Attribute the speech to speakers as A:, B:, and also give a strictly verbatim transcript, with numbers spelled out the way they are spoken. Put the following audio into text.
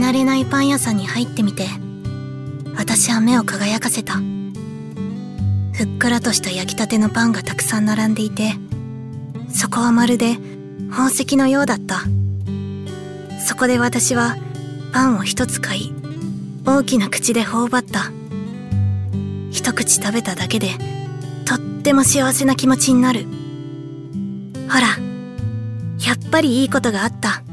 A: 慣れないパン屋さんに入ってみて、私は目を輝かせた。ふっくらとした焼きたてのパンがたくさん並んでいて、そこはまるで宝石のようだった。そこで私はパンを一つ買い、大きな口で頬張った。一口食べただけでとっても幸せな気持ちになる。ほら、やっぱりいいことがあった。